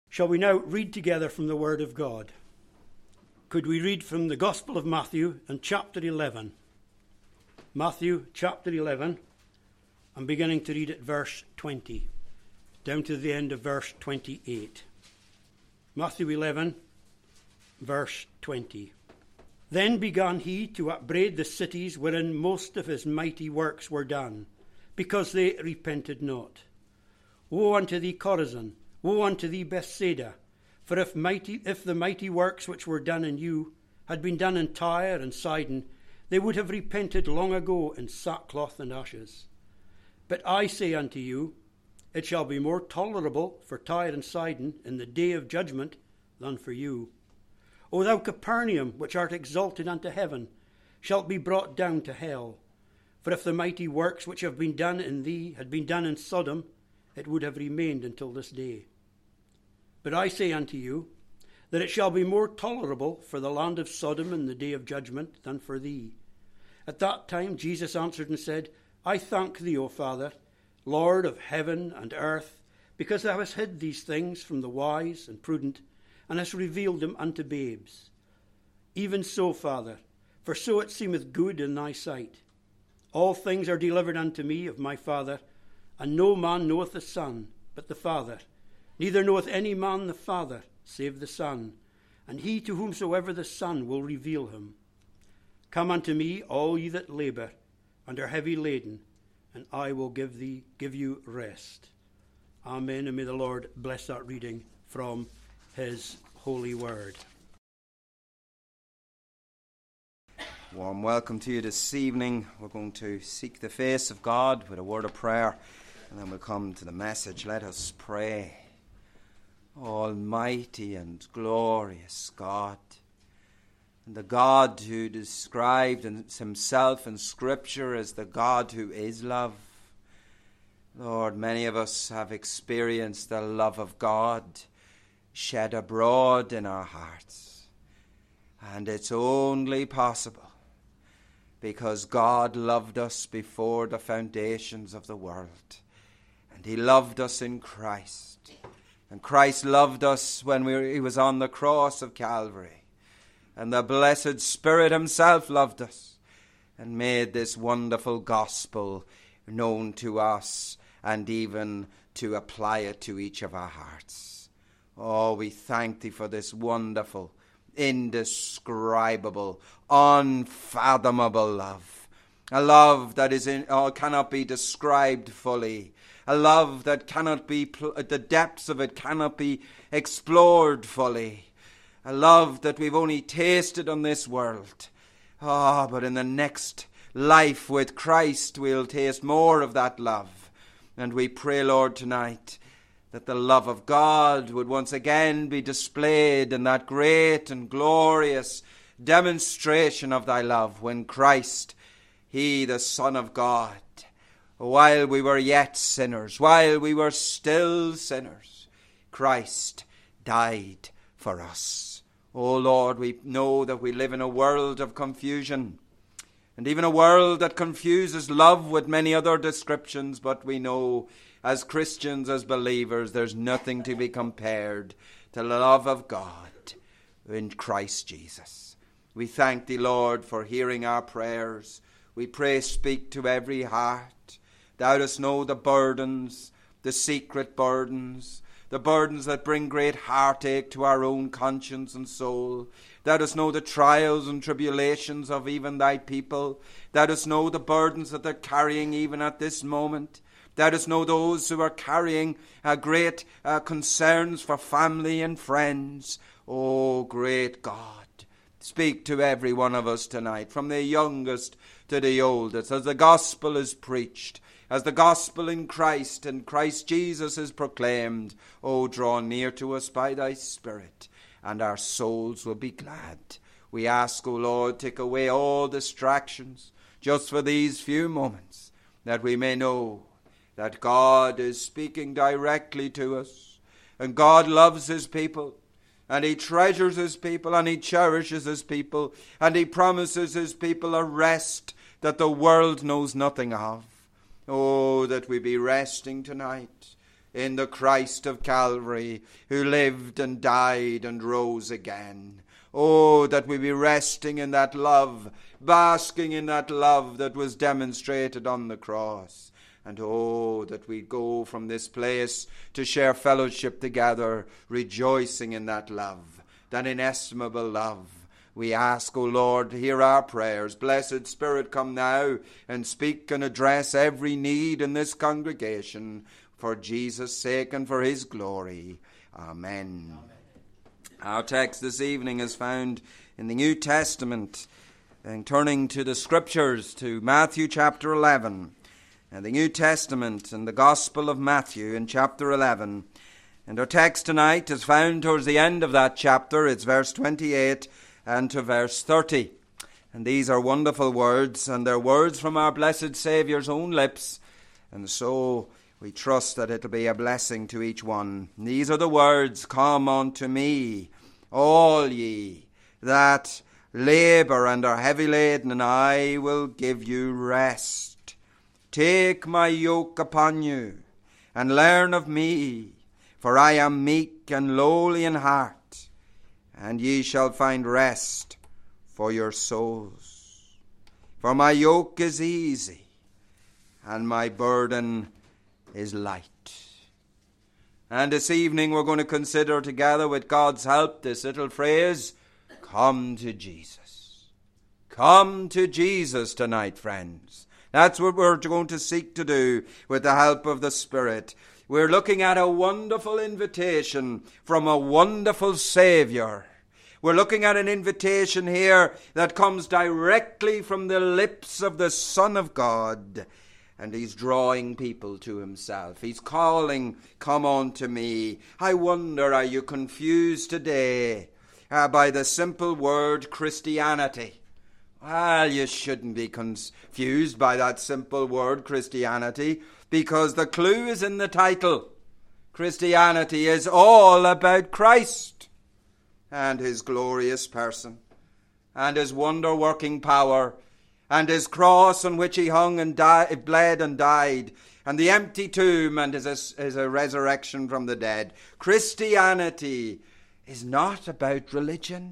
Shall we now read together from the Word of God? Could we read from the Gospel of Matthew and chapter 11? Matthew chapter 11, I'm beginning to read at verse 20, down to the end of verse 28. Matthew 11, verse 20. Then began he to upbraid the cities wherein most of his mighty works were done, because they repented not. Woe unto thee, Chorazin! Woe unto thee, Bethsaida! For if the mighty works which were done in you had been done in Tyre and Sidon, they would have repented long ago in sackcloth and ashes. But I say unto you, it shall be more tolerable for Tyre and Sidon in the day of judgment than for you. O thou Capernaum, which art exalted unto heaven, shalt be brought down to hell. For if the mighty works which have been done in thee had been done in Sodom, it would have remained until this day. But I say unto you, that it shall be more tolerable for the land of Sodom in the day of judgment than for thee. At that time Jesus answered and said, I thank thee, O Father, Lord of heaven and earth, because thou hast hid these things from the wise and prudent, and hast revealed them unto babes. Even so, Father, for so it seemeth good in thy sight. All things are delivered unto me of my Father, and no man knoweth the Son but the Father, neither knoweth any man the Father save the Son, and he to whomsoever the Son will reveal him. Come unto me, all ye that labour and are heavy laden, and I will give you rest. Amen, and may the Lord bless that reading from his holy word. Warm welcome to you this evening. We're going to seek the face of God with a word of prayer, and then we'll come to the message. Let us pray. Almighty and glorious God, and the God who described himself in Scripture as the God who is love. Lord, many of us have experienced the love of God shed abroad in our hearts, and it's only possible because God loved us before the foundations of the world, and he loved us in Christ, and Christ loved us when he was on the cross of Calvary, and the blessed Spirit himself loved us and made this wonderful gospel known to us, and even to apply it to each of our hearts. Oh, we thank thee for this wonderful, indescribable, unfathomable love. A love that cannot be described fully. A love that cannot be, the depths of it cannot be explored fully. A love that we've only tasted on this world. But in the next life with Christ, we'll taste more of that love. And we pray, Lord, tonight, that the love of God would once again be displayed in that great and glorious demonstration of thy love when Christ, he, the Son of God, while we were yet sinners, while we were still sinners, Christ died for us. Oh Lord, we know that we live in a world of confusion, and even a world that confuses love with many other descriptions, but we know as Christians, as believers, there's nothing to be compared to the love of God in Christ Jesus. We thank thee, Lord, for hearing our prayers. We pray, speak to every heart. Thou dost know the burdens, the secret burdens, the burdens that bring great heartache to our own conscience and soul. Thou dost know the trials and tribulations of even thy people. Thou dost know the burdens that they're carrying even at this moment. Thou dost know those who are carrying great concerns for family and friends. Oh, great God, speak to every one of us tonight, from the youngest to the oldest, as the gospel is preached, as the gospel in Christ and Christ Jesus is proclaimed. Oh, draw near to us by thy Spirit, and our souls will be glad. We ask, O Lord, take away all distractions just for these few moments, that we may know that God is speaking directly to us, and God loves his people, and he treasures his people, and he cherishes his people, and he promises his people a rest that the world knows nothing of. Oh, that we be resting tonight, in the Christ of Calvary, who lived and died and rose again. Oh, that we be resting in that love, basking in that love that was demonstrated on the cross. And oh, that we go from this place to share fellowship together, rejoicing in that love, that inestimable love. We ask, O Lord, hear our prayers. Blessed Spirit, come now and speak and address every need in this congregation for Jesus' sake and for his glory. Amen. Amen. Our text this evening is found in the New Testament, and turning to the Scriptures, to Matthew chapter 11. And the New Testament and the Gospel of Matthew in chapter 11. And our text tonight is found towards the end of that chapter. It's verse 28 and to verse 30. And these are wonderful words, and they're words from our blessed Saviour's own lips. And so we trust that it'll be a blessing to each one. And these are the words, "Come unto me, all ye that labour and are heavy laden, and I will give you rest. Take my yoke upon you, and learn of me, for I am meek and lowly in heart, and ye shall find rest for your souls. For my yoke is easy, and my burden is light." And this evening we're going to consider together, with God's help, this little phrase, "Come to Jesus." Come to Jesus tonight, friends. That's what we're going to seek to do with the help of the Spirit. We're looking at a wonderful invitation from a wonderful Savior. We're looking at an invitation here that comes directly from the lips of the Son of God. And he's drawing people to himself. He's calling, "Come unto me." I wonder, are you confused today by the simple word Christianity? Well, you shouldn't be confused by that simple word Christianity, because the clue is in the title. Christianity is all about Christ and his glorious person and his wonder-working power and his cross on which he hung and bled and died, and the empty tomb and his resurrection from the dead. Christianity is not about religion.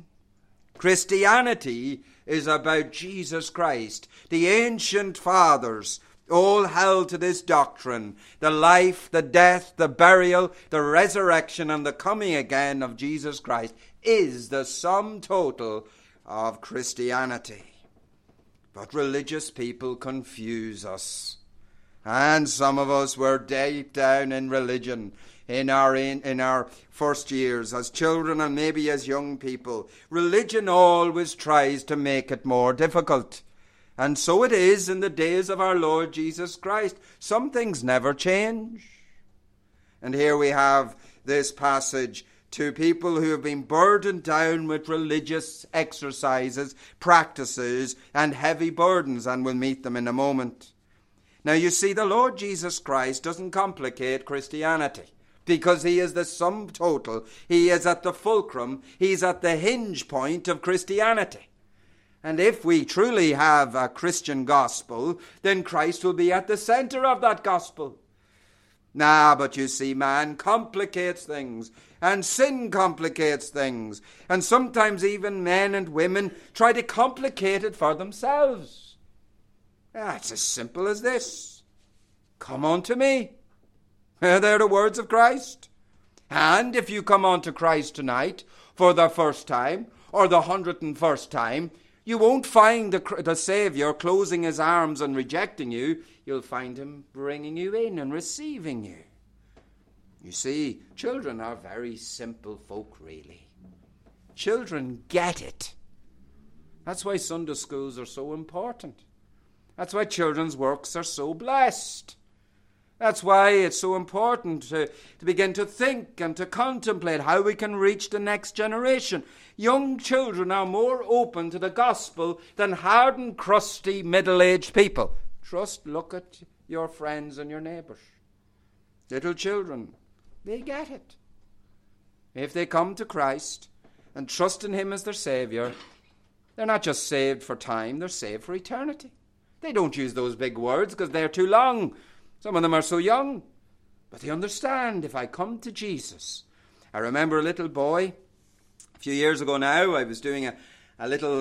Christianity is about Jesus Christ. The ancient fathers all held to this doctrine: the life, the death, the burial, the resurrection, and the coming again of Jesus Christ is the sum total of Christianity. But religious people confuse us. And some of us were deep down in religion in our first years as children and maybe as young people. Religion always tries to make it more difficult. And so it is in the days of our Lord Jesus Christ. Some things never change. And here we have this passage to people who have been burdened down with religious exercises, practices, and heavy burdens, and we'll meet them in a moment. Now you see, the Lord Jesus Christ doesn't complicate Christianity, because he is the sum total. He is at the fulcrum. He's at the hinge point of Christianity. And if we truly have a Christian gospel, then Christ will be at the center of that gospel. But you see, man complicates things, and sin complicates things, and sometimes even men and women try to complicate it for themselves. It's as simple as this: "Come unto me." They're the words of Christ. And if you come unto Christ tonight for the first time, or the 101st time, you won't find the Saviour closing his arms and rejecting you. You'll find him bringing you in and receiving you. You see, children are very simple folk, really. Children get it. That's why Sunday schools are so important. That's why children's works are so blessed. That's why it's so important to begin to think and to contemplate how we can reach the next generation. Young children are more open to the gospel than hardened, crusty, middle-aged people. Look at your friends and your neighbours. Little children, they get it. If they come to Christ and trust in him as their Saviour, they're not just saved for time, they're saved for eternity. They don't use those big words because they're too long. Some of them are so young. But they understand if I come to Jesus. I remember a little boy, a few years ago now, I was doing a little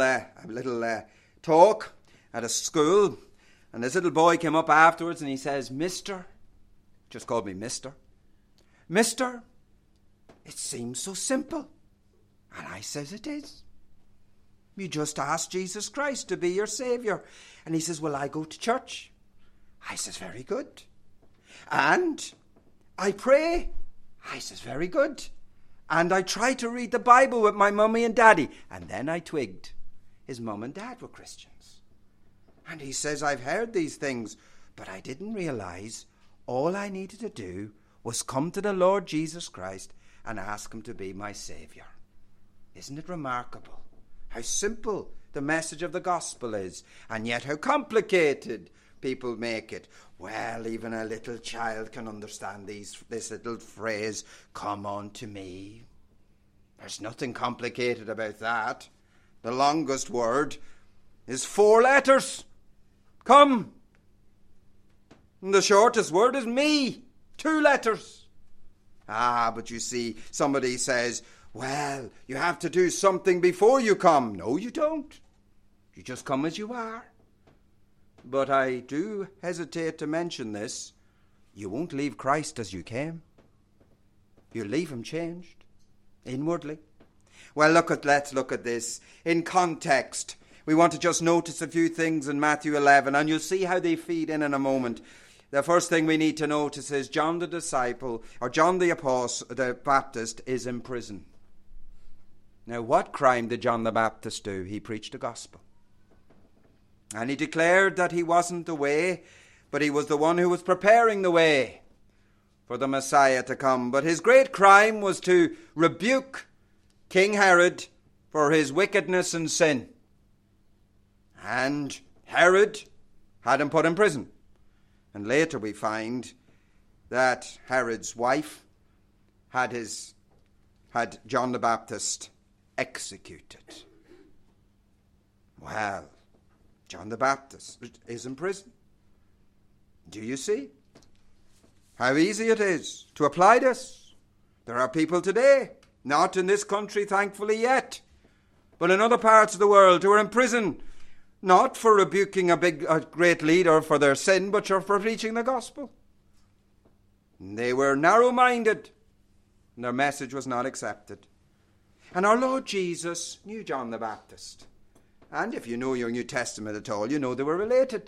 talk at a school, and this little boy came up afterwards and he says, Mister, just called me Mister, Mister, it seems so simple. And I says, it is. You just ask Jesus Christ to be your Saviour. And he says, well, I go to church. I says, very good. And I pray. I says, very good. And I try to read the Bible with my mummy and daddy. And then I twigged his mum and dad were Christians. And he says, I've heard these things, but I didn't realise all I needed to do was come to the Lord Jesus Christ and ask him to be my Saviour. Isn't it remarkable how simple the message of the gospel is, and yet how complicated people make it? Well, even a little child can understand this little phrase, come unto me. There's nothing complicated about that. The longest word is 4 letters. Come. And the shortest word is me. 2 letters. But you see, somebody says, well, you have to do something before you come. No, you don't. You just come as you are. But I do hesitate to mention this. You won't leave Christ as you came. You'll leave him changed, inwardly. Well, let's look at this in context. We want to just notice a few things in Matthew 11, and you'll see how they feed in a moment. The first thing we need to notice is John the disciple, or John the apostle, the Baptist, is in prison. Now, what crime did John the Baptist do? He preached the gospel. And he declared that he wasn't the way, but he was the one who was preparing the way for the Messiah to come. But his great crime was to rebuke King Herod for his wickedness and sin. And Herod had him put in prison. And later we find that Herod's wife had John the Baptist executed. Well, John the Baptist is in prison. Do you see how easy it is to apply this? There are people today, not in this country thankfully yet, but in other parts of the world, who are in prison, not for rebuking a great leader for their sin, but for preaching the gospel. They were narrow-minded, and their message was not accepted. And our Lord Jesus knew John the Baptist. And if you know your New Testament at all, you know they were related.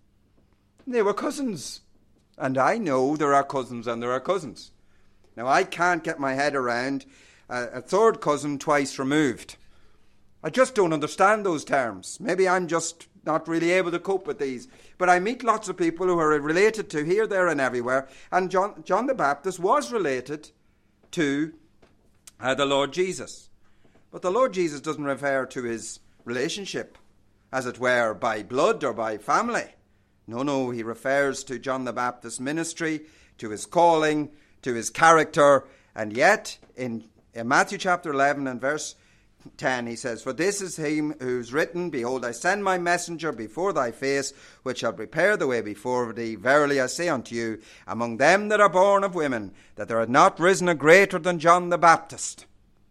They were cousins. And I know there are cousins and there are cousins. Now, I can't get my head around a third cousin twice removed. I just don't understand those terms. Maybe I'm just not really able to cope with these. But I meet lots of people who are related to here, there, and everywhere. And John the Baptist was related to the Lord Jesus. But the Lord Jesus doesn't refer to his relationship, as it were, by blood or by family. No, he refers to John the Baptist's ministry, to his calling, to his character. And yet, in Matthew chapter 11 and verse 10, he says, for this is him who's written, behold, I send my messenger before thy face, which shall prepare the way before thee. Verily I say unto you, among them that are born of women, that there hath not risen a greater than John the Baptist.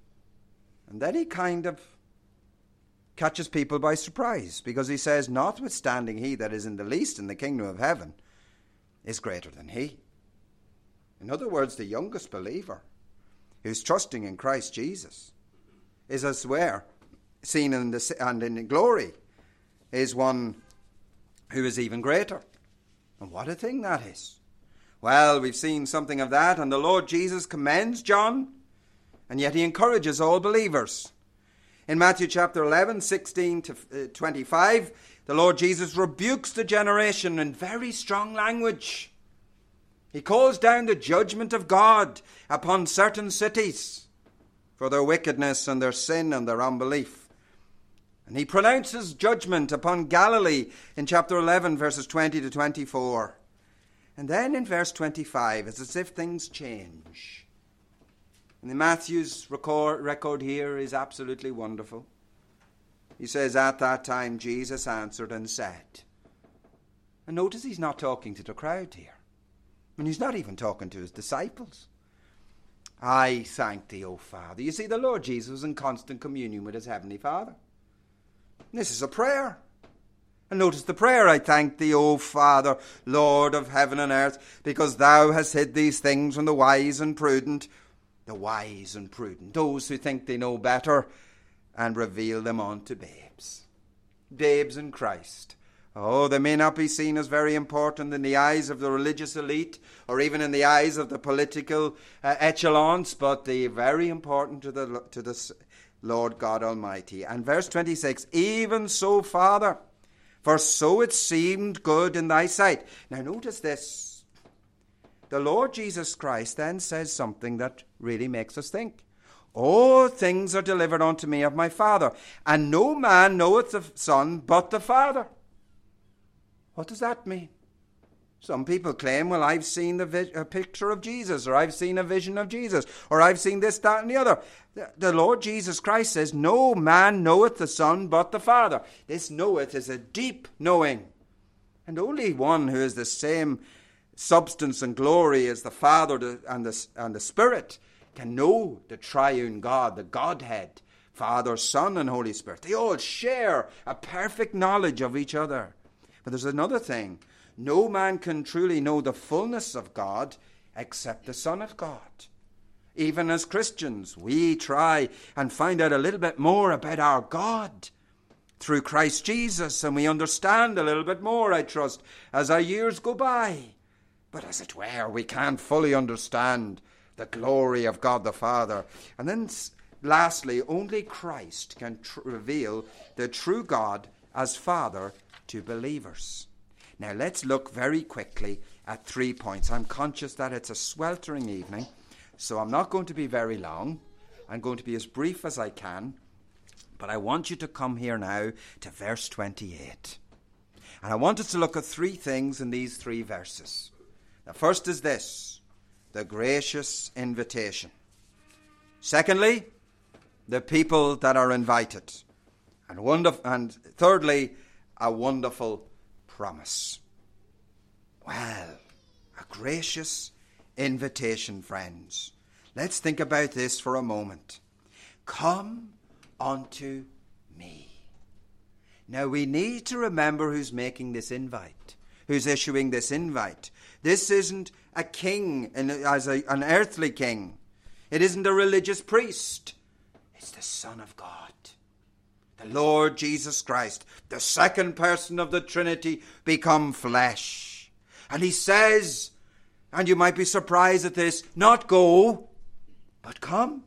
And then he kind of catches people by surprise, because he says, notwithstanding he that is in the least in the kingdom of heaven is greater than he. In other words, the youngest believer who's trusting in Christ Jesus is, as were seen in glory, is one who is even greater. And what a thing that is. Well, we've seen something of that, and the Lord Jesus commends John, and yet he encourages all believers. In Matthew chapter 11, 16 to 25, the Lord Jesus rebukes the generation in very strong language. He calls down the judgment of God upon certain cities for their wickedness and their sin and their unbelief. And he pronounces judgment upon Galilee in chapter 11, verses 20 to 24. And then in verse 25, it's as if things change. And Matthew's record here is absolutely wonderful. He says, at that time Jesus answered and said. And notice he's not talking to the crowd here. And he's not even talking to his disciples. I thank thee, O Father. You see, the Lord Jesus was in constant communion with his heavenly Father. And this is a prayer. And notice the prayer, I thank thee, O Father, Lord of heaven and earth, because thou hast hid these things from the wise and prudent. The wise and prudent, those who think they know better, and reveal them unto babes. Babes in Christ. Oh, they may not be seen as very important in the eyes of the religious elite, or even in the eyes of the political echelons, but they're very important to the Lord God Almighty. And verse 26, even so, Father, for so it seemed good in thy sight. Now notice this. The Lord Jesus Christ then says something that really makes us think. All things are delivered unto me of my Father, and no man knoweth the Son but the Father. What does that mean? Some people claim, well, I've seen a picture of Jesus, or I've seen a vision of Jesus, or I've seen this, that, and the other. The Lord Jesus Christ says, no man knoweth the Son but the Father. This knoweth is a deep knowing. And only one who is the same substance and glory as the Father and the Spirit can know the triune God, the Godhead, Father, Son, and Holy Spirit. They all share a perfect knowledge of each other. But there's another thing. No man can truly know the fullness of God except the Son of God. Even as Christians, we try and find out a little bit more about our God through Christ Jesus, and we understand a little bit more, I trust, as our years go by. But as it were, we can't fully understand the glory of God the Father. And then lastly, only Christ can reveal the true God as Father to believers. Now let's look very quickly at 3 points. I'm conscious that it's a sweltering evening, so I'm not going to be very long. I'm going to be as brief as I can, but I want you to come here now to verse 28. And I want us to look at 3 things in these 3 verses. The first is this, the gracious invitation. Secondly, the people that are invited. And thirdly, a wonderful promise. Well, a gracious invitation, friends. Let's think about this for a moment. Come unto me. Now we need to remember who's making this invite, who's issuing this invite. This isn't a king as an earthly king. It isn't a religious priest. It's the Son of God. The Lord Jesus Christ, the second person of the Trinity, become flesh. And he says, and you might be surprised at this, not go, but come.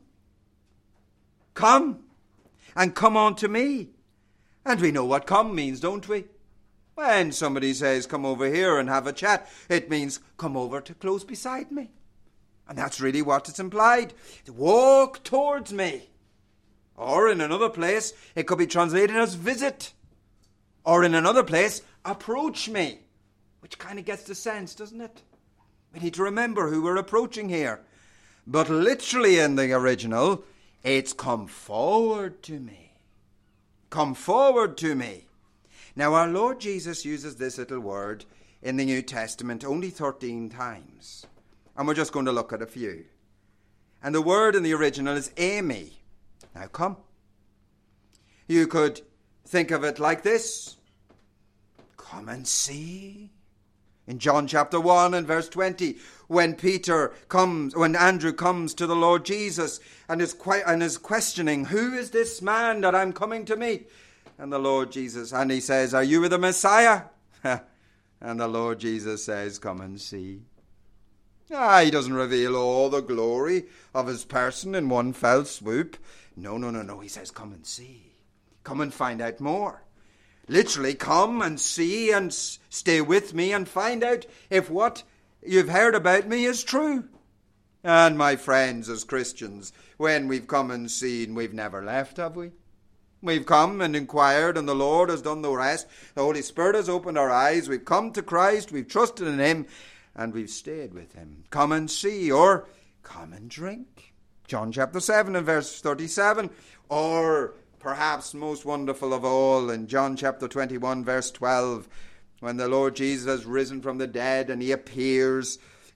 Come, and come unto me. And we know what come means, don't we? When somebody says, come over here and have a chat, it means come over to close beside me. And that's really what it's implied. Walk towards me. Or in another place, it could be translated as visit. Or in another place, approach me. Which kind of gets the sense, doesn't it? We need to remember who we're approaching here. But literally in the original, it's come forward to me. Come forward to me. Now our Lord Jesus uses this little word in the New Testament only 13 times. And we're just going to look at a few. And the word in the original is eimi. Now come. You could think of it like this. Come and see. In John chapter 1 and verse 20, when Andrew comes to the Lord Jesus and is questioning, who is this man that I'm coming to meet? And the Lord Jesus, and he says, are you the Messiah? And the Lord Jesus says, come and see. He doesn't reveal all the glory of his person in one fell swoop. No. He says, come and see. Come and find out more. Literally, come and see and stay with me and find out if what you've heard about me is true. And my friends, as Christians, when we've come and seen, we've never left, have we? We've come and inquired, and the Lord has done the rest. The Holy Spirit has opened our eyes. We've come to Christ. We've trusted in him, and we've stayed with him. Come and see, or come and drink. John chapter 7 and verse 37, or perhaps most wonderful of all, in John chapter 21 verse 12, when the Lord Jesus has risen from the dead and he appears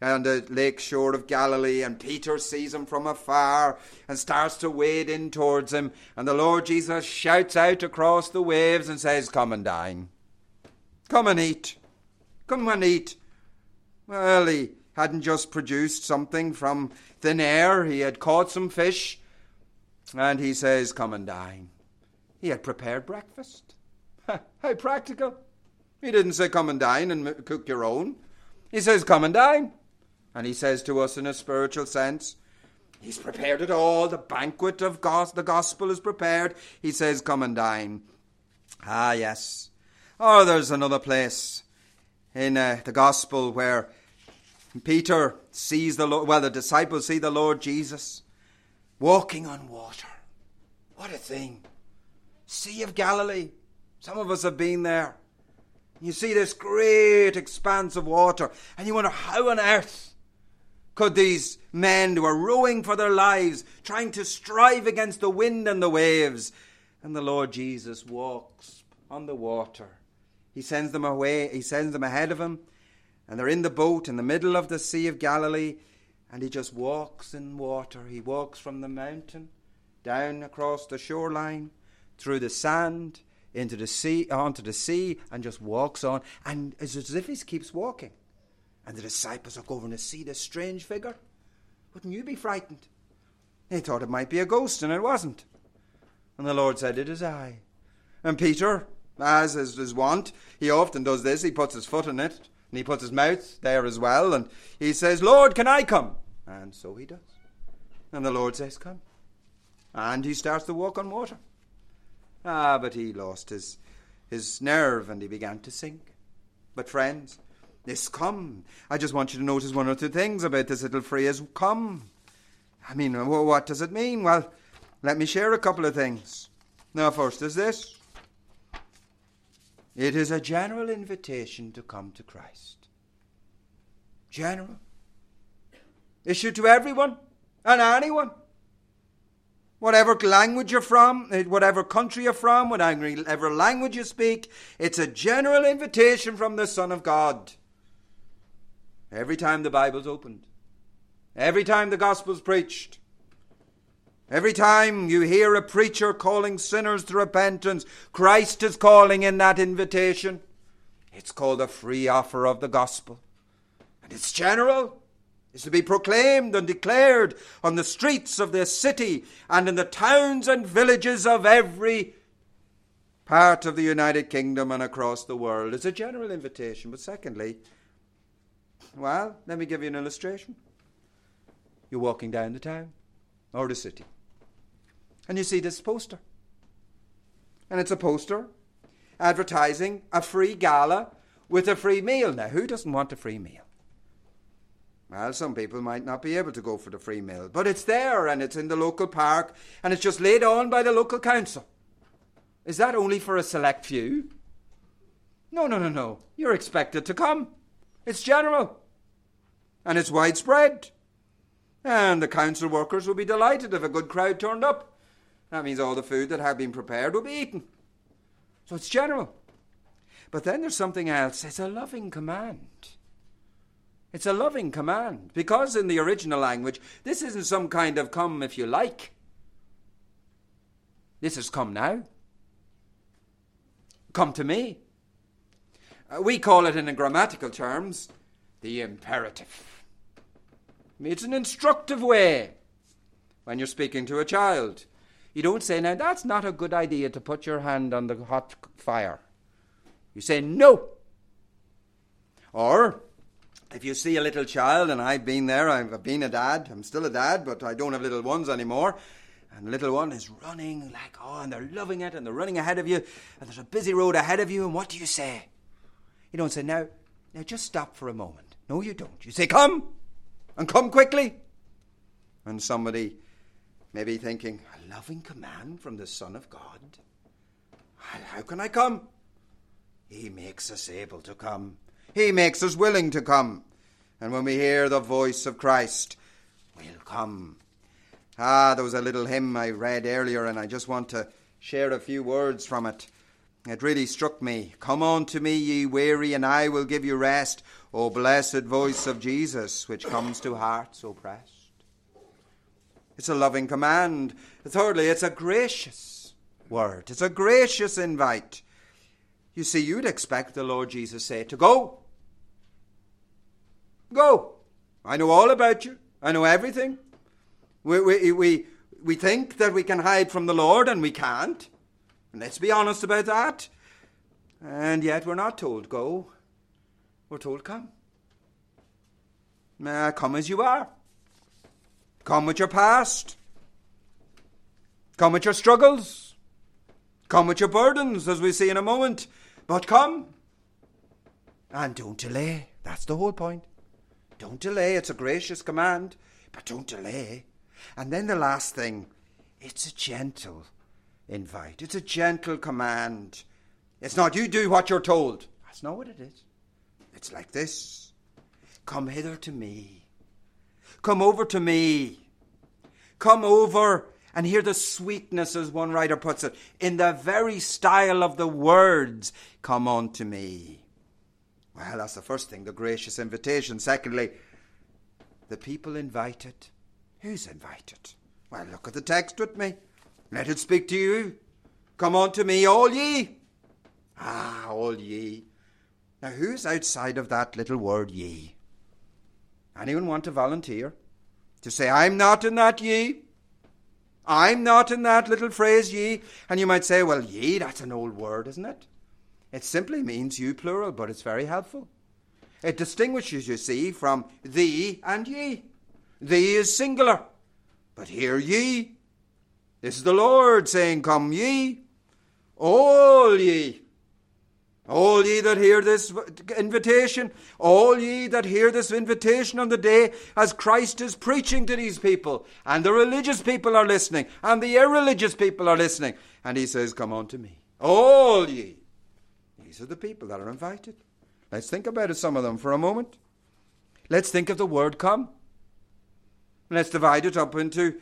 on the lake shore of Galilee, and Peter sees him from afar and starts to wade in towards him, and the Lord Jesus shouts out across the waves and says, "Come and dine. Come and eat. Come and eat." Well, he hadn't just produced something from thin air. He had caught some fish, and he says, "Come and dine." He had prepared breakfast. How practical. He didn't say, "Come and dine and cook your own." He says, "Come and dine." And he says to us in a spiritual sense, he's prepared it all. The banquet of the gospel is prepared. He says, "Come and dine." Ah, yes. Oh, there's another place in the gospel where Peter sees the disciples see the Lord Jesus walking on water. What a thing. Sea of Galilee. Some of us have been there. You see this great expanse of water, and you wonder, how on earth could these men who are rowing for their lives, trying to strive against the wind and the waves, and the Lord Jesus walks on the water. He sends them away, he sends them ahead of him, and they're in the boat in the middle of the Sea of Galilee, and he just walks in water. He walks from the mountain, down across the shoreline, through the sand, into the sea, onto the sea, and just walks on, and it's as if he keeps walking. And the disciples look over and see this strange figure. Wouldn't you be frightened? They thought it might be a ghost, and it wasn't. And the Lord said, "It is I." And Peter, as is his wont, he often does this. He puts his foot in it, and he puts his mouth there as well, and he says, "Lord, can I come?" And so he does. And the Lord says, "Come." And he starts to walk on water. But he lost his nerve, and he began to sink. But friends, this "come," I just want you to notice one or two things about this little phrase, "come." I mean, what does it mean? Well, let me share a couple of things. Now, first is this. It is a general invitation to come to Christ. General. Issued to everyone and anyone. Whatever language you're from, whatever country you're from, whatever language you speak, it's a general invitation from the Son of God. Every time the Bible's opened, every time the Gospel's preached, every time you hear a preacher calling sinners to repentance, Christ is calling in that invitation. It's called a free offer of the Gospel. And it's general. It's to be proclaimed and declared on the streets of the city and in the towns and villages of every part of the United Kingdom and across the world. It's a general invitation. But secondly, well, let me give you an illustration. You're walking down the town or the city, and you see this poster. And it's a poster advertising a free gala with a free meal. Now, who doesn't want a free meal? Well, some people might not be able to go for the free meal, but it's there, and it's in the local park, and it's just laid on by the local council. Is that only for a select few? No. You're expected to come. It's general, and it's widespread. And the council workers will be delighted if a good crowd turned up. That means all the food that had been prepared will be eaten. So it's general. But then there's something else. It's a loving command. It's a loving command, because in the original language, this isn't some kind of come if you like. This is come now. Come to me. We call it in grammatical terms the imperative. It's an instructive way when you're speaking to a child. You don't say, "Now that's not a good idea to put your hand on the hot fire." You say, "No." Or if you see a little child, and I've been there, I've been a dad, I'm still a dad, but I don't have little ones anymore, and the little one is running and they're loving it, and they're running ahead of you, and there's a busy road ahead of you, and what do you say? You don't say, now just stop for a moment. No, you don't. You say, "Come, and come quickly." And somebody may be thinking, a loving command from the Son of God? How can I come? He makes us able to come. He makes us willing to come. And when we hear the voice of Christ, we'll come. There was a little hymn I read earlier, and I just want to share a few words from it. It really struck me. Come unto me, ye weary, and I will give you rest. O blessed voice of Jesus, which comes to hearts oppressed. It's a loving command. Thirdly, it's a gracious word. It's a gracious invite. You see, you'd expect the Lord Jesus say to go. Go. I know all about you. I know everything. We think that we can hide from the Lord, and we can't. And let's be honest about that. And yet we're not told go. We're told come. Come as you are. Come with your past. Come with your struggles. Come with your burdens, as we see in a moment. But come. And don't delay. That's the whole point. Don't delay. It's a gracious command. But don't delay. And then the last thing, it's a gentle invite. It's a gentle command. It's not you do what you're told. That's not what it is. It's like this. Come hither to me. Come over to me. Come over and hear the sweetness, as one writer puts it, in the very style of the words, come unto me. Well, that's the first thing, the gracious invitation. Secondly, the people invited. Who's invited? Well, look at the text with me. Let it speak to you. Come unto me, all ye. All ye. Now, who's outside of that little word ye? Anyone want to volunteer? To say, I'm not in that ye. I'm not in that little phrase ye. And you might say, well, ye, that's an old word, isn't it? It simply means you plural, but it's very helpful. It distinguishes, you see, from thee and ye. Thee is singular. But here ye. This is the Lord saying, come ye. All ye. All ye that hear this invitation, all ye that hear this invitation on the day as Christ is preaching to these people, and the religious people are listening, and the irreligious people are listening, and he says, come unto me. All ye. These are the people that are invited. Let's think about it, some of them, for a moment. Let's think of the word come. Let's divide it up into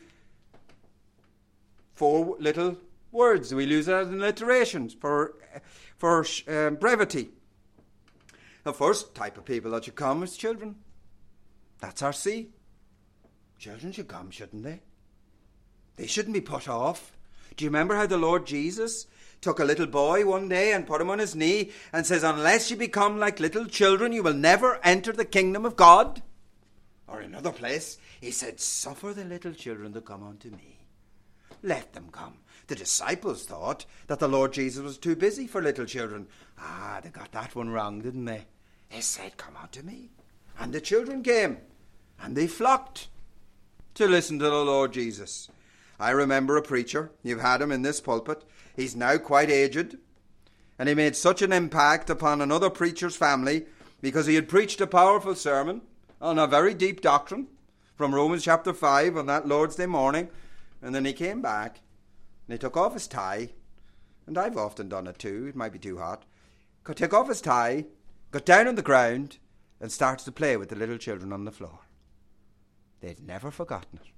4 little words. We use it as alliterations for brevity. The first type of people that should come is children. That's our C. Children should come, shouldn't they? They shouldn't be put off. Do you remember how the Lord Jesus took a little boy one day and put him on his knee and says, unless you become like little children, you will never enter the kingdom of God? Or in another place, he said, suffer the little children to come unto me. Let them come. The disciples thought that the Lord Jesus was too busy for little children. They got that one wrong, didn't they? They said, come unto me. And the children came, and they flocked to listen to the Lord Jesus. I remember a preacher, you've had him in this pulpit, he's now quite aged, and he made such an impact upon another preacher's family because he had preached a powerful sermon on a very deep doctrine from Romans chapter 5 on that Lord's Day morning, and then he came back and he took off his tie, and I've often done it too, it might be too hot, could take off his tie, got down on the ground and started to play with the little children on the floor. They'd never forgotten it.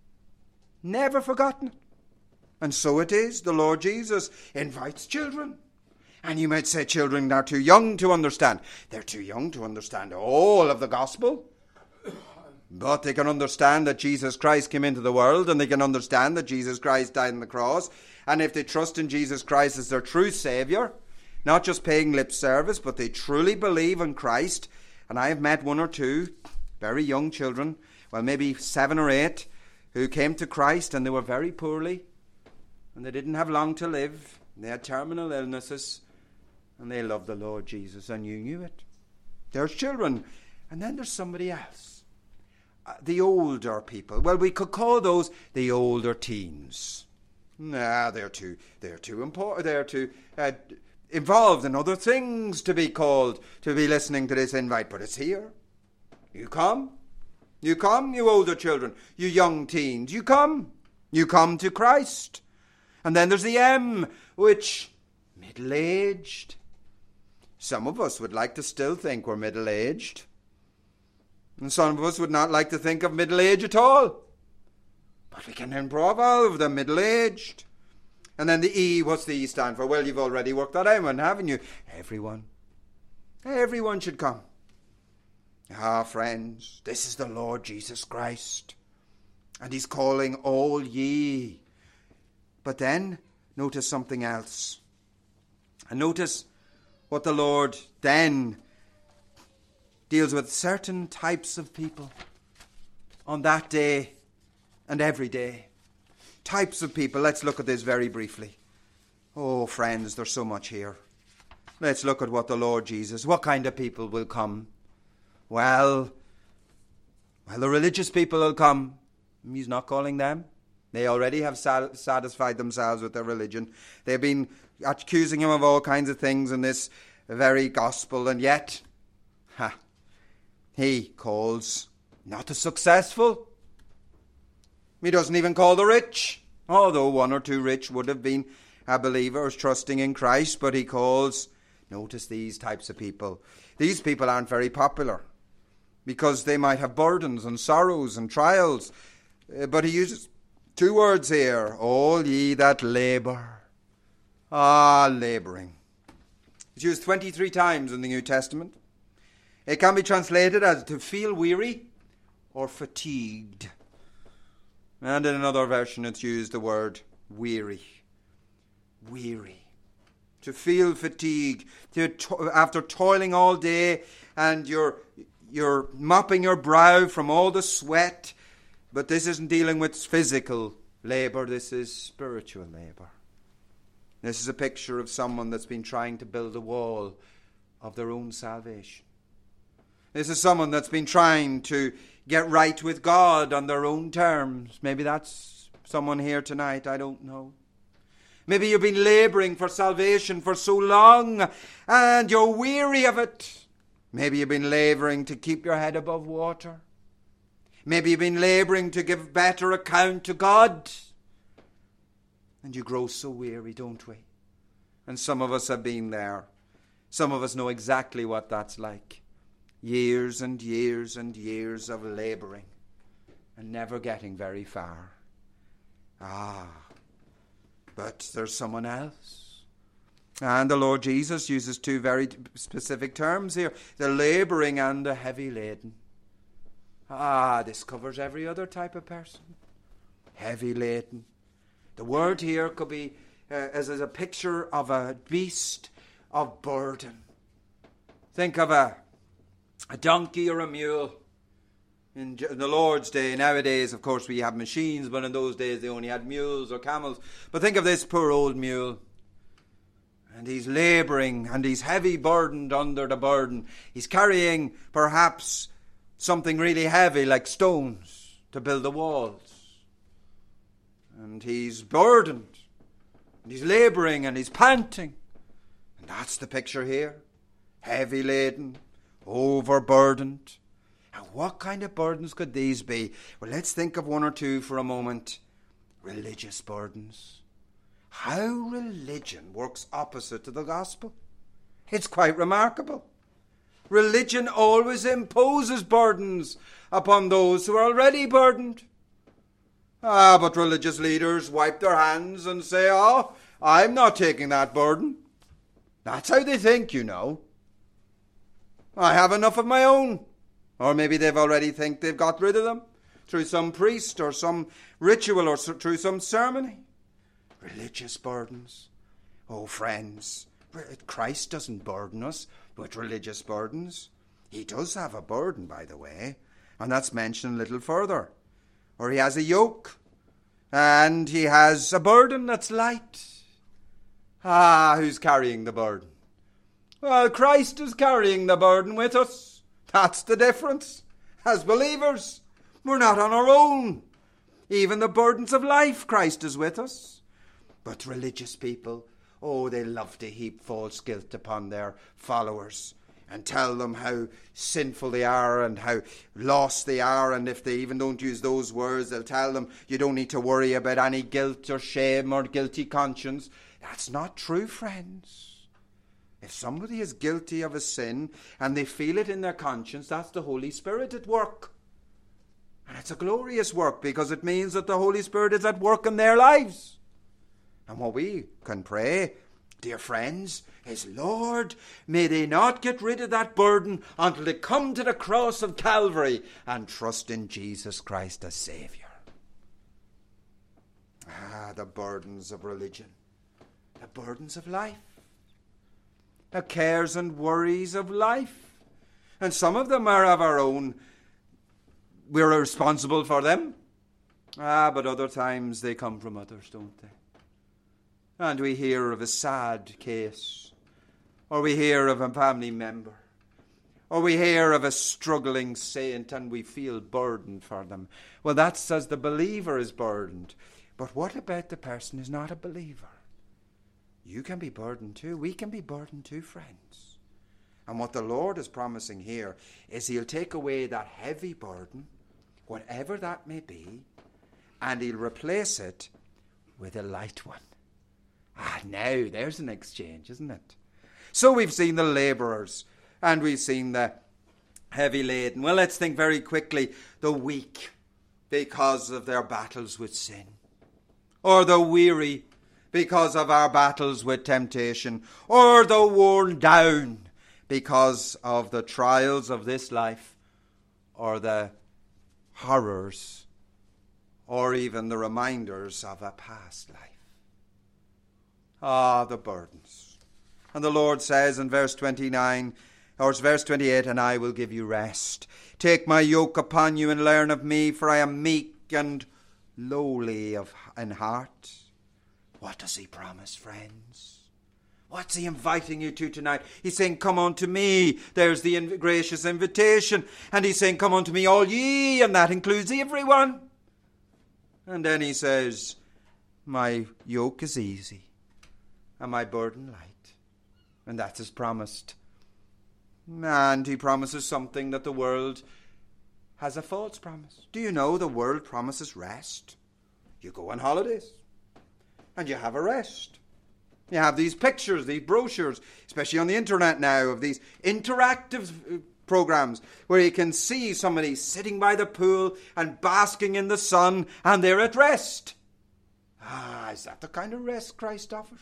Never forgotten it. And so it is, the Lord Jesus invites children. And you might say children are too young to understand. They're too young to understand all of the gospel. But they can understand that Jesus Christ came into the world, and they can understand that Jesus Christ died on the cross. And if they trust in Jesus Christ as their true Saviour, not just paying lip service, but they truly believe in Christ. And I have met 1 or 2 very young children, well, maybe 7 or 8, who came to Christ and they were very poorly, and they didn't have long to live. They had terminal illnesses, and they loved the Lord Jesus, and you knew it. There's children. And then there's somebody else. The older people. Well, we could call those the older teens. They're too important. They're too involved in other things to be called to be listening to this invite. But it's here. You come. You come, you older children. You young teens. You come. You come to Christ. And then there's the M, which middle-aged. Some of us would like to still think we're middle-aged. And some of us would not like to think of middle age at all. But we can evolve the middle-aged. And then the E, what's the E stand for? Well, you've already worked that out, haven't you? Everyone. Everyone should come. Ah, friends, this is the Lord Jesus Christ. And he's calling all ye. But then, notice something else. And notice what the Lord then deals with certain types of people on that day and every day. Types of people. Let's look at this very briefly. Oh, friends, there's so much here. Let's look at what the Lord Jesus, what kind of people will come. Well, the religious people will come. He's not calling them. They already have satisfied themselves with their religion. They've been accusing him of all kinds of things in this very gospel, and yet, he calls not the successful. He doesn't even call the rich, although one or two rich would have been believers trusting in Christ, but he calls, notice these types of people. These people aren't very popular because they might have burdens and sorrows and trials, but he uses two words here, all ye that labour. Labouring. It's used 23 times in the New Testament. It can be translated as to feel weary or fatigued. And in another version it's used the word weary. Weary. To feel fatigue. After toiling all day and you're mopping your brow from all the sweat. But this isn't dealing with physical labour. This is spiritual labour. This is a picture of someone that's been trying to build a wall of their own salvation. This is someone that's been trying to get right with God on their own terms. Maybe that's someone here tonight, I don't know. Maybe you've been labouring for salvation for so long and you're weary of it. Maybe you've been labouring to keep your head above water. Maybe you've been labouring to give better account to God. And you grow so weary, don't we? And some of us have been there. Some of us know exactly what that's like. Years and years and years of labouring and never getting very far. But there's someone else. And the Lord Jesus uses two very specific terms here. The labouring and the heavy laden. This covers every other type of person. Heavy laden. The word here could be as a picture of a beast of burden. Think of a donkey or a mule. In the Lord's day, nowadays, of course, we have machines, but in those days they only had mules or camels. But think of this poor old mule. And he's labouring, and he's heavy burdened under the burden. He's carrying, perhaps, something really heavy like stones to build the walls. And he's burdened. And he's labouring and he's panting. And that's the picture here. Heavy laden, overburdened. And what kind of burdens could these be? Well, let's think of one or two for a moment. Religious burdens. How religion works opposite to the gospel. It's quite remarkable. Religion always imposes burdens upon those who are already burdened. But religious leaders wipe their hands and say, I'm not taking that burden. That's how they think, you know. I have enough of my own. Or maybe they've already think they've got rid of them through some priest or some ritual or through some ceremony. Religious burdens. Oh, friends, Christ doesn't burden us with religious burdens. He does have a burden, by the way, and that's mentioned a little further. Or he has a yoke, and he has a burden that's light. Who's carrying the burden? Well, Christ is carrying the burden with us. That's the difference. As believers, we're not on our own. Even the burdens of life, Christ is with us. But religious people, they love to heap false guilt upon their followers and tell them how sinful they are and how lost they are. And if they even don't use those words, they'll tell them you don't need to worry about any guilt or shame or guilty conscience. That's not true, friends. If somebody is guilty of a sin and they feel it in their conscience, that's the Holy Spirit at work. And it's a glorious work because it means that the Holy Spirit is at work in their lives. And what we can pray, dear friends, is, Lord, may they not get rid of that burden until they come to the cross of Calvary and trust in Jesus Christ as Saviour. The burdens of religion, the burdens of life, the cares and worries of life. And some of them are of our own. We're responsible for them. But other times they come from others, don't they? And we hear of a sad case, or we hear of a family member, or we hear of a struggling saint, and we feel burdened for them. Well, that's as the believer is burdened. But what about the person who's not a believer? You can be burdened too. We can be burdened too, friends. And what the Lord is promising here is He'll take away that heavy burden, whatever that may be, and He'll replace it with a light one. Now there's an exchange, isn't it? So we've seen the labourers, and we've seen the heavy laden. Well, let's think very quickly. The weak, because of their battles with sin. Or the weary, because of our battles with temptation. Or the worn down, because of the trials of this life. Or the horrors, or even the reminders of a past life. The burdens. And the Lord says in verse 29, or verse 28, and I will give you rest. Take my yoke upon you and learn of me, for I am meek and lowly in heart. What does He promise, friends? What's He inviting you to tonight? He's saying, come unto me. There's the gracious invitation. And He's saying, come unto me all ye, and that includes everyone. And then He says, my yoke is easy and my burden light. And that's His promised. And He promises something that the world has a false promise. Do you know the world promises rest? You go on holidays and you have a rest. You have these pictures, these brochures, especially on the internet now, of these interactive programs where you can see somebody sitting by the pool and basking in the sun, and they're at rest. Is that the kind of rest Christ offers?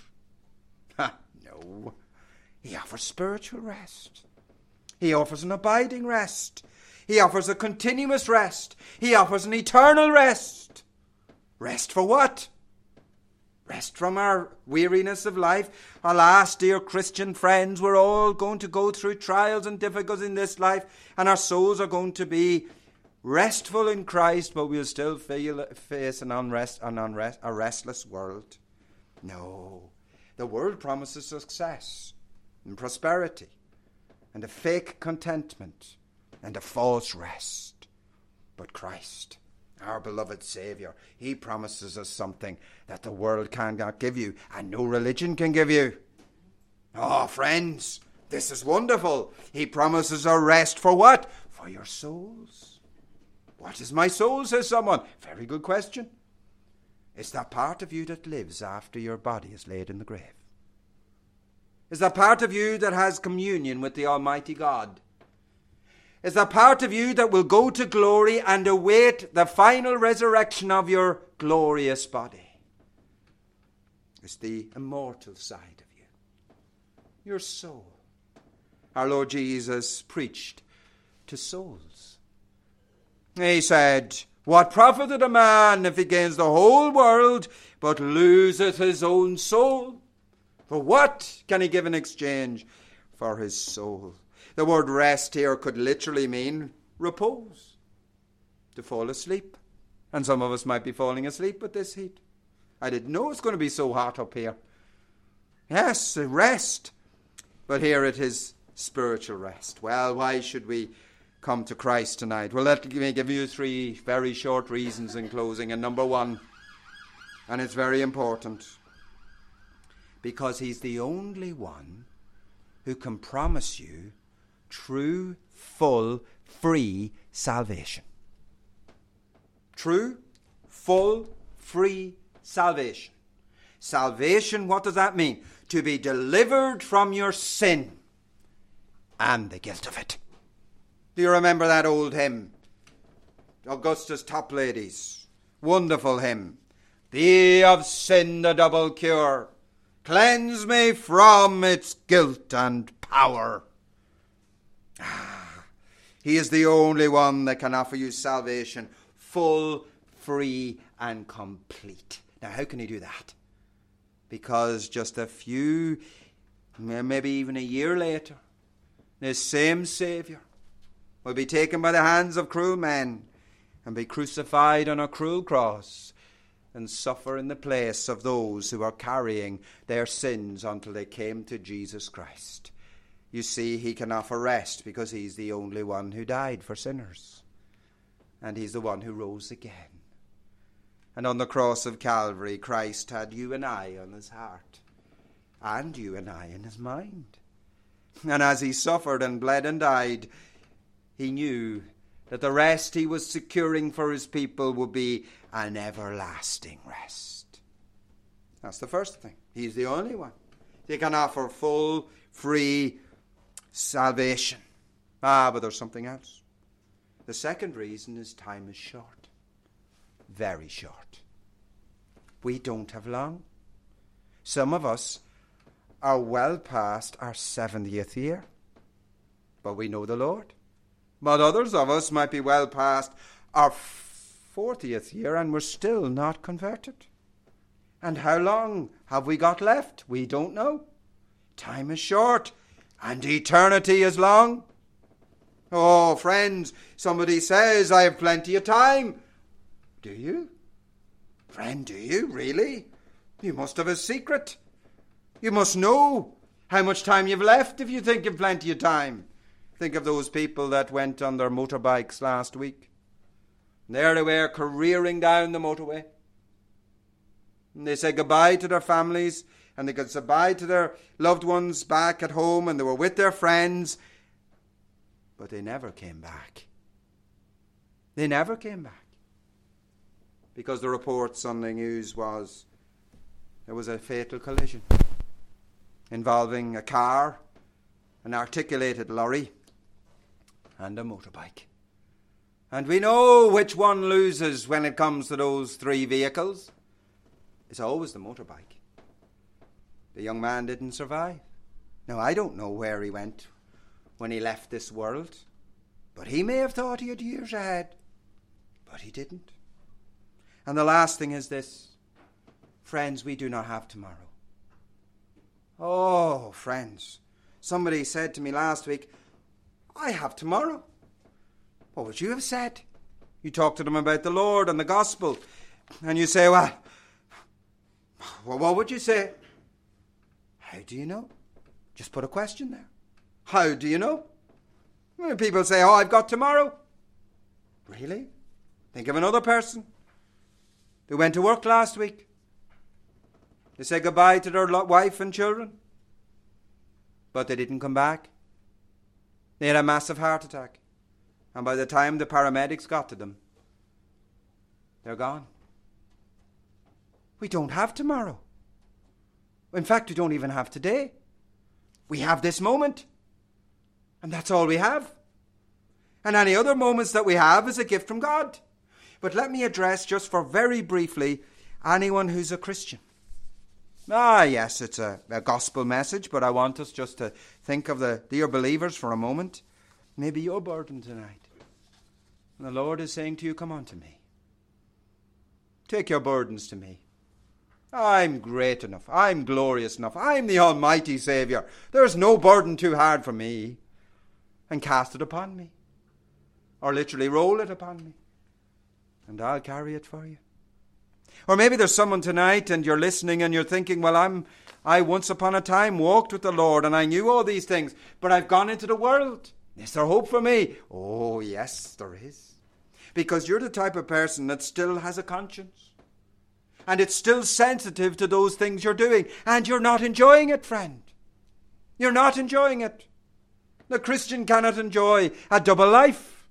No. He offers spiritual rest. He offers an abiding rest. He offers a continuous rest. He offers an eternal rest. Rest for what? Rest from our weariness of life. Alas, dear Christian friends, we're all going to go through trials and difficulties in this life, and our souls are going to be restful in Christ, but we'll still face a restless world. No. The world promises success and prosperity and a fake contentment and a false rest. But Christ, our beloved Saviour, He promises us something that the world cannot give you and no religion can give you. Friends, this is wonderful. He promises a rest for what? For your souls. What is my soul, says someone. Very good question. It's that part of you that lives after your body is laid in the grave. It's that part of you that has communion with the Almighty God. It's that part of you that will go to glory and await the final resurrection of your glorious body. It's the immortal side of you. Your soul. Our Lord Jesus preached to souls. He said, what profiteth a man if he gains the whole world, but loseth his own soul? For what can he give in exchange for his soul? The word rest here could literally mean repose, to fall asleep. And some of us might be falling asleep with this heat. I didn't know it's going to be so hot up here. Yes, rest. But here it is, spiritual rest. Well, why should we come to Christ tonight? Well, let me give you 3 very short reasons in closing. And number 1, and it's very important, because He's the only one who can promise you true, full, free salvation. True, full, free salvation. Salvation, what does that mean? To be delivered from your sin and the guilt of it. Do you remember that old hymn? Augustus Topladies. Wonderful hymn. Thee of sin the double cure. Cleanse me from its guilt and power. He is the only one that can offer you salvation, full, free, and complete. Now, how can he do that? Because just a few, maybe even a year later, this same Saviour will be taken by the hands of cruel men and be crucified on a cruel cross and suffer in the place of those who are carrying their sins until they came to Jesus Christ. You see, he can offer rest because he's the only one who died for sinners. And he's the one who rose again. And on the cross of Calvary, Christ had you and I on his heart. And you and I in his mind. And as he suffered and bled and died, he knew that the rest he was securing for his people would be an everlasting rest. That's the first thing. He's the only one. He can offer full, free salvation. But there's something else. The second reason is time is short. Very short. We don't have long. Some of us are well past our 70th year, but we know the Lord. But others of us might be well past our 40th year and we're still not converted. And how long have we got left? We don't know. Time is short and eternity is long. Oh, friends, somebody says, I have plenty of time. Do you? Friend, do you really? You must have a secret. You must know how much time you've left if you think you've plenty of time. Think of those people that went on their motorbikes last week. And there they were careering down the motorway. And they said goodbye to their families and they could say goodbye to their loved ones back at home and they were with their friends. But they never came back. They never came back. Because the report Sunday News was there was a fatal collision involving a car, an articulated lorry, and a motorbike. And we know which one loses when it comes to those three vehicles. It's always the motorbike. The young man didn't survive. Now, I don't know where he went when he left this world, but he may have thought he had years ahead, but he didn't. And the last thing is this. Friends, we do not have tomorrow. Oh, friends, somebody said to me last week, I have tomorrow. What would you have said? You talk to them about the Lord and the gospel, and you say, well, what would you say? How do you know? Just put a question there. How do you know? When people say, oh, I've got tomorrow. Really? Think of another person who went to work last week. They said goodbye to their wife and children, but they didn't come back. They had a massive heart attack, and by the time the paramedics got to them, they're gone. We don't have tomorrow. In fact, we don't even have today. We have this moment, and that's all we have. And any other moments that we have is a gift from God. But let me address just for very briefly anyone who's a Christian. Yes, it's a gospel message, but I want us just to think of the dear believers for a moment. Maybe you're burdened tonight. And the Lord is saying to you, come on to me. Take your burdens to me. I'm great enough. I'm glorious enough. I'm the Almighty Saviour. There's no burden too hard for me. And cast it upon me. Or literally roll it upon me. And I'll carry it for you. Or maybe there's someone tonight and you're listening and you're thinking, well, I once upon a time walked with the Lord and I knew all these things, but I've gone into the world. Is there hope for me? Oh, yes, there is. Because you're the type of person that still has a conscience. And it's still sensitive to those things you're doing. And you're not enjoying it, friend. You're not enjoying it. The Christian cannot enjoy a double life.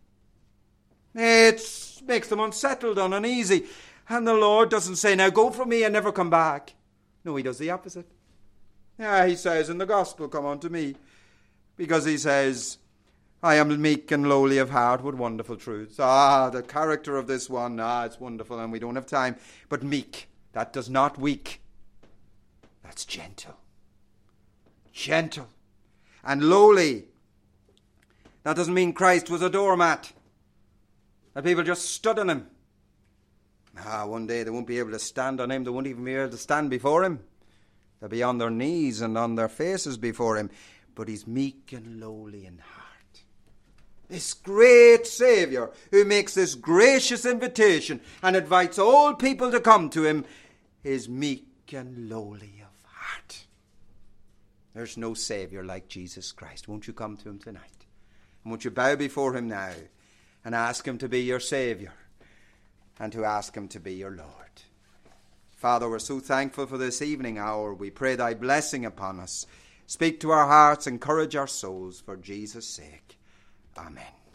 It makes them unsettled and uneasy. And the Lord doesn't say, now go from me and never come back. No, he does the opposite. He says in the gospel, come unto me. Because he says, I am meek and lowly of heart. What wonderful truths. The character of this one. It's wonderful, and we don't have time. But meek, that does not weak. That's gentle. Gentle. And lowly. That doesn't mean Christ was a doormat, that people just stood on him. One day they won't be able to stand on him. They won't even be able to stand before him. They'll be on their knees and on their faces before him. But he's meek and lowly in heart. This great Saviour who makes this gracious invitation and invites all people to come to him is meek and lowly of heart. There's no Saviour like Jesus Christ. Won't you come to him tonight? And won't you bow before him now and ask him to be your Saviour and to ask him to be your Lord? Father, we're so thankful for this evening hour. We pray thy blessing upon us. Speak to our hearts, encourage our souls for Jesus' sake. Amen.